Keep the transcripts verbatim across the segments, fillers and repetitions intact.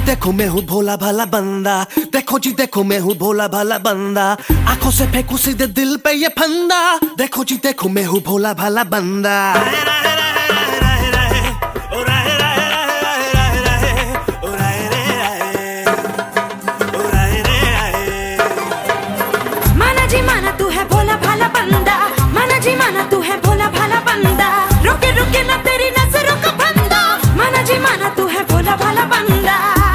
देखो मैं हूँ भोला भाला बंदा, देखो जी देखो मैं हूँ भोला भाला बंदा, आंखों से फेंकू सीधे दिल पे ये फंदा, देखो जी देखो मैं हूँ भोला भाला बंदा। माना जी माना तू है भोला भाला बंदा, माना जी माना तू है भोला भाला बंदा, रुके रुके ना तेरी नजरों का बंदा, माना जी माना तू है भोला भाला बंदा।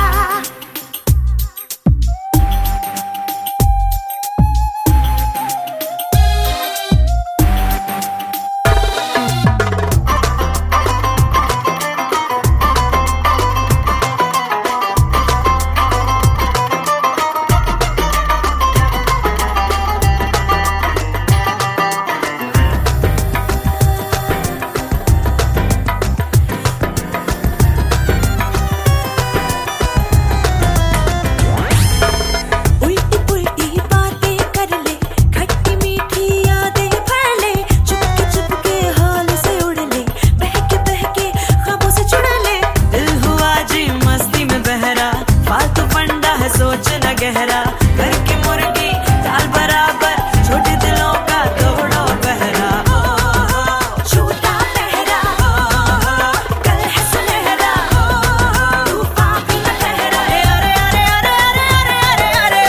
गहरा करके मुर्गी दाल बराबर, छोटे दिलों का तोड़ो पहरा, छोटा पहरा कल है सुनहरा, तूफान भी न ठहरा। अरे अरे अरे अरे अरे अरे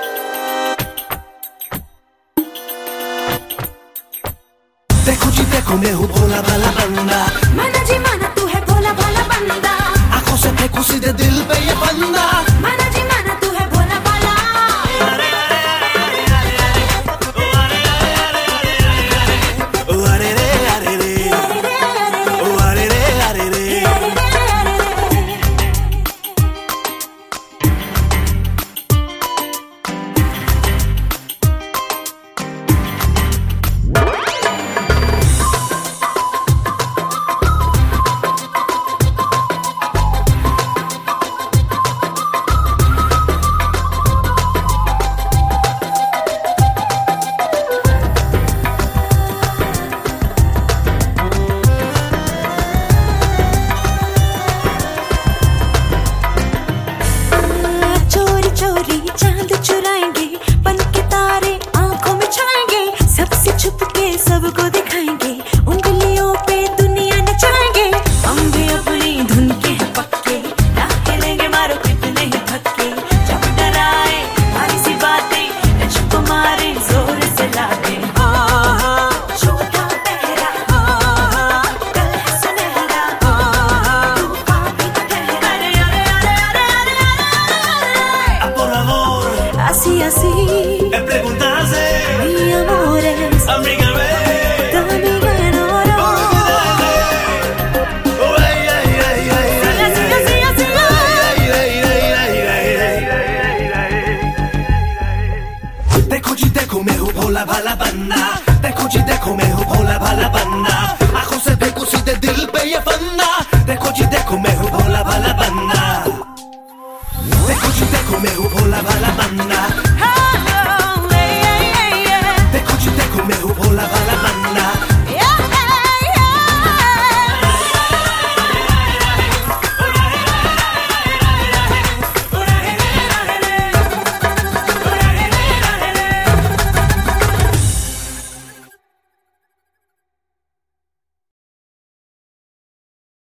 देखो जी देखो मैं हूँ भोला भाला बंदा, माना जी माना तू है भोला भाला बंदा, आंखों से फेंकू सीधे दिल पे ये फंदा, माना जी माना तू है भोला भाला। चांद चुराएंगे बन के तारे आंखों में छाएंगे, सबसे छुप के सबको दिखाएंगे, उंगलियों पे दुनिया नचाएंगे, हम भी अपनी धुन के हैं पक्के, ना खेलेंगे मारो कितने ही धक्के, जब डराए भारी सी बातें तुझको मारे जोर से लाके, छोटा पहरा कल है सुनहरा, तूफान भी न ठहरा। अरे अरे अरे अरे अरे así así me preguntase mi amores amiga me tu amiga enamoró, oh ay ay ay ay así así así देखो जी देखो मैं हूँ भोला भाला बंदा, देखो जी देखो मैं हूँ भोला भाला बंदा, आंखों से फेंकू सीधे दिल पे ये फंदा, देखो जी देखो मैं हूँ भोला भाला बंदा, देखो जी देखो मैं हूँ भोला भाला बंदा।